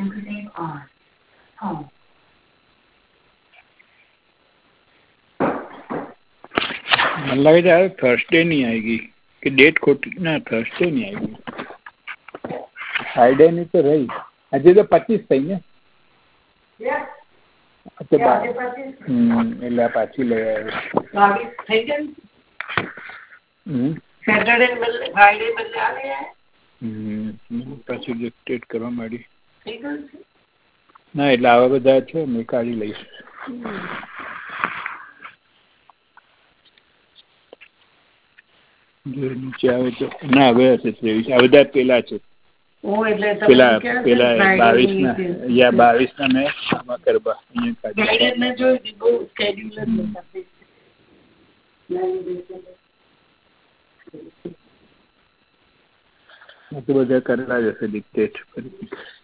मन लगे यार थर्सडे नहीं आएगी कि डेट खोटी ना थर्सडे नहीं आएगी फ्राइडे नहीं तो रही આજે તો 25 થઈ ને એટલે પાછી લઈ આવ્યો 22 થઈ ગઈ સેટરડે બદલે ફ્રાઈડે બદલે આ લઈ આવ્યા પાછી ડિક્ટેટ કરવા માંડી થઈ ગયું છે ના એટલે આવા બધા છે મેં કાઢી લઈશ જો નીચે આવે તો ના હવે હશે 23 આ બધા પેલા છે પેલા 22 ના या 22 ના મેં આમાં કરવા અહીંયા જોઈ બહુ સ્કેડ્યુલ તો બધા કરેલા જ હશે ડિક્ટેટ